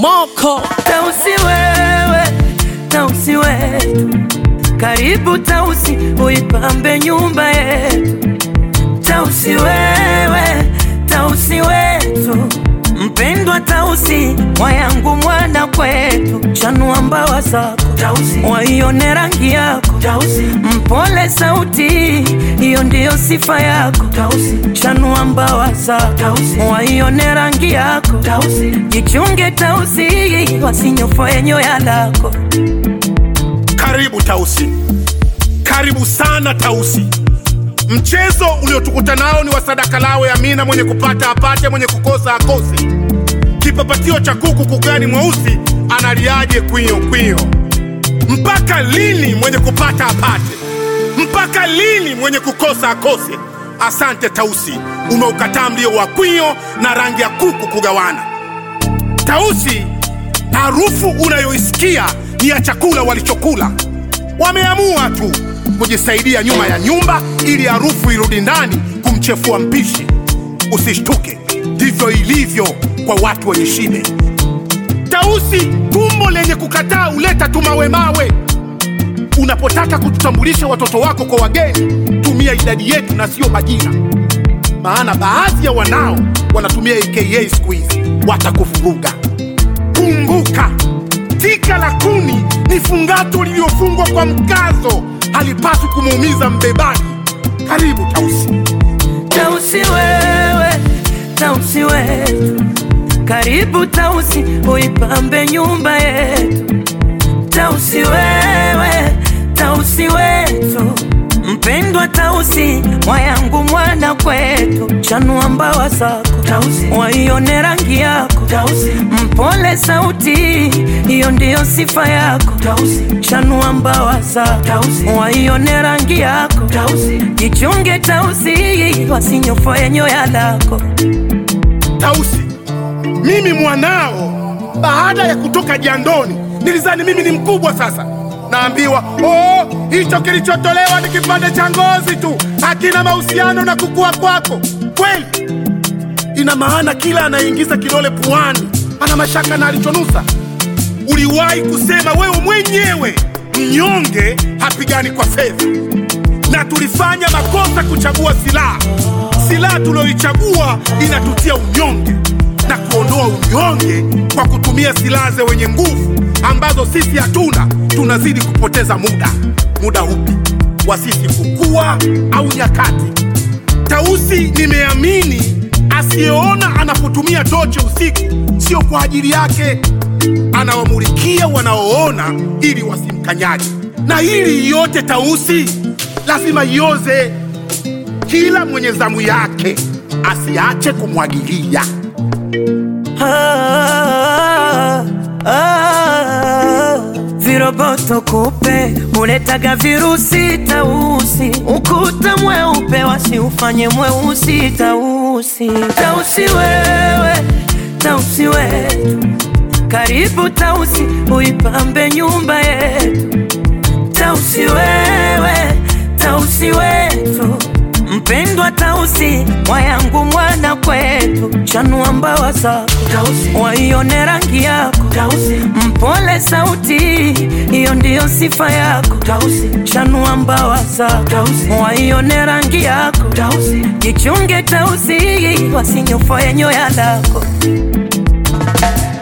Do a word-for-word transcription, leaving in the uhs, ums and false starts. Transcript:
Moko Tausi wewe, Tausi wetu, karibu Tausi uipambe nyumba yetu. Tausi wewe, Tausi wetu, mpendwa Tausi, wayangu mwana kwetu. Chanua mbawa zako Tausi, waione rangi yako Tausi, mpole sauti, hiyo ndiyo sifa yako Tausi. Chanua mbawa zako Tausi, waione rangi yako Tausi, jichunge Tausi, wasinyofoe nyoya lako. Karibu Tausi, karibu sana Tausi. Mchezo uliotukuta nao ni wa sadaka lawe Amina, mwenye kupata apate, mwenye kukosa akose. Kipapatio cha kuku kugani mweusi, analiaje kwio kwio. Mpaka lini mwenye kupata apate? Mpaka lini mwenye kukosa akose? Asante Tausi, umeukataa mlio wa kwio na rangi ya kuku kugawana. Tausi, harufu unayoisikia ni ya chakula walichokula. Wameamua tu kujisaidia nyuma ya nyumba ili harufu irudi ndani kumchefua mpishi. Usishtuke, ndivyo ilivyo kwa watu wenye shibe. Tausi, tumbo lenye kukataa uleta tumawe mawe. Unapotaka kututambulisha watoto wako kwa wageni, tumia idadi yetu na sio majina. Maana baadhi ya wanao wanatumia A K A siku hizi, watakuvuruga. Kumbuka, tika la kuni ni fungato liliofungwa kwa mkazo, halipaswi kumuumiza mbebaji. Karibu Tausi. Tausi wewe, Tausi wetu, karibu Tausi uipambe nyumba yetu. Tausi wewe, Tausi wetu, mpendwa Tausi, wayangu mwana kwetu. Chanua mbawa zako Tausi, waione rangi yako Tausi, mpole sauti, hiyo ndiyo sifa yako Tausi. Chanua mbawa zako Tausi, waione rangi yako Tausi, jichunge Tausi, wasinyofoe nyoya lako. Tausi, mimi mwanao, baada ya kutoka jandoni, nilizani mimi ni mkubwa sasa. Naambiwa, oh, hicho kilichotolewa ni kipande cha ngozi tu, hakina mahusiano na kukua kwako. Kweli? Ina maana kila anaingiza kidole puani ana mashaka na alichonusa. Uliwahi kusema wewe mwenyewe, mnyonge hapigani kwa fedha. Na tulifanya makosa kuchagua silaha. Silaha tulioichagua inatutia unyonge, na kuondoa unyonge kwa kutumia silaha za wenye nguvu ambazo sisi hatuna, tunazidi kupoteza muda. Muda upi wa sisi kukua au nyakati? Tausi, nimeamini asiyeona anapotumia tochi usiku sio kwa ajili yake. Anawamulikia wanaoona ili wasimkanyage. Na hili yote Tausi lazima ioze. Kila mwenye zamu yake asiache kumwagilia. Ah, ah, viroboto kupe muletaga virusi Tausi, ukuta mweupe wasiufanye mweusi Tausi. Tausi wewe, Tausi wetu, karibu Tausi uipambe nyumba yetu. Tausi wewe, Tausi wetu, mpendwa Tausi, wayangu mwana kwetu. Chanua mbawa zako Tausi, waione rangi yako Tausi, mpole sauti, hiyo ndiyo sifa yako Tausi. Chanua mbawa zako Tausi, waione rangi yako Tausi, jichunge Tausi, wasinyofoe nyoya lako.